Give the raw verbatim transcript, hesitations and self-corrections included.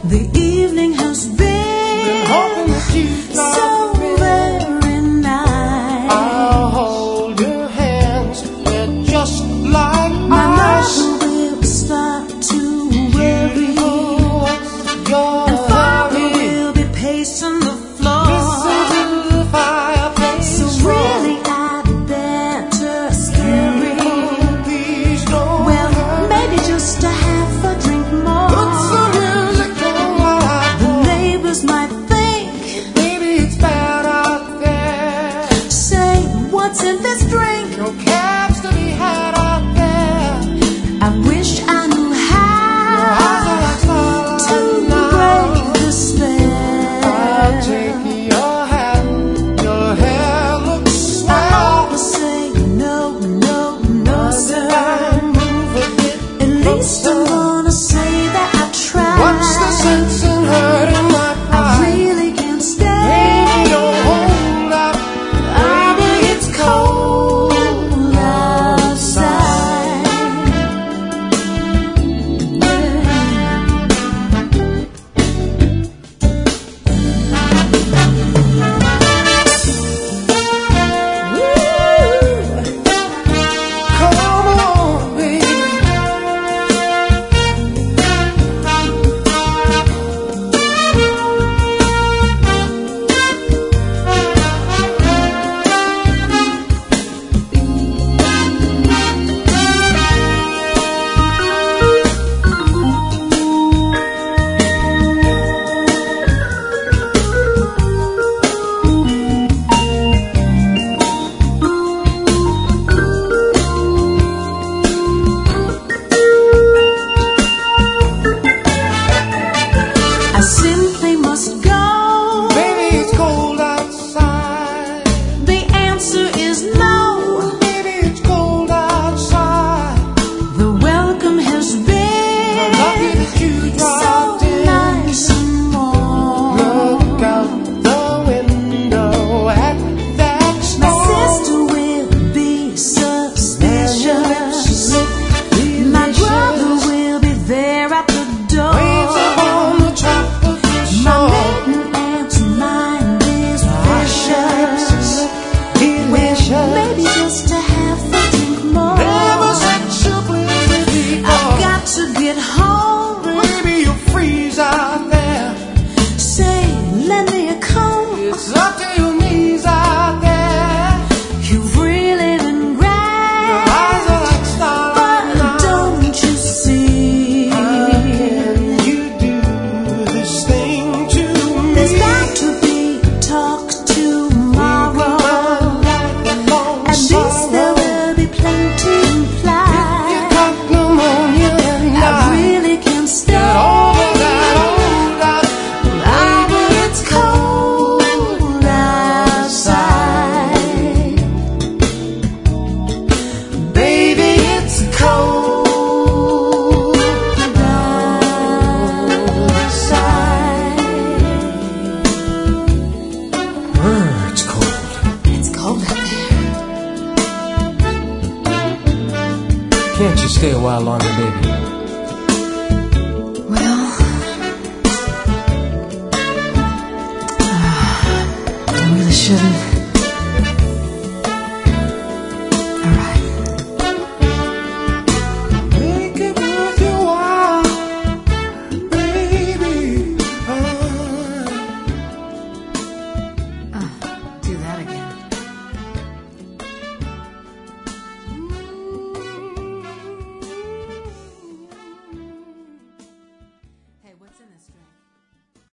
The evening has been hoping that you so very nice. I'll hold your hands, they're just like My ice. mother will start to worry, What's your and Father hurry? will be pacing the floor. Listen to the fireplace So roar. really I'd better scurry. Please don't Well, hurry. maybe just a half a drink more. Put some music on while I The pour. neighbors might think, Baby, it's bad out there. say, what's in this drink? No cabs to be had out there. I wish I knew how Eyes are like starlight to now. break the I'll take spell. your hand, your hair looks I swell. always say no, no, no, sir. Move a bit. At least I'm gonna say that I tried. What's the sense in hurting my I pride? really can't stay. Baby, don't hold out. Baby, it's cold outside. Come on, baby. I simply must go. Baby, it's cold outside. The answer is no. Baby, it's cold outside. The welcome has been Lucky that you so dropped in. nice and warm. Look out the window at that My storm. sister will be suspicious. My brother will be there at the door. Waves upon the top of your My shore. maiden aunt's mind is vicious. Delicious. Maybe just a half a drink more. Never such a blizzard before. I've got to get home. Baby, you'll freeze out there. Say, lend me a comb. It's up to your knees out there. You've really been Your great, eyes are like starlight but now. don't you see? How can you do this thing to me? There's got to be talk tomorrow. At least there will be plenty You implied. got pneumonia and I I really can't stay. get over that old out. Ah, but it's cold outside. Baby, it's cold outside. Brr, it's cold. It's cold out there. Can't you stay a while longer, baby? Well, I really shouldn't.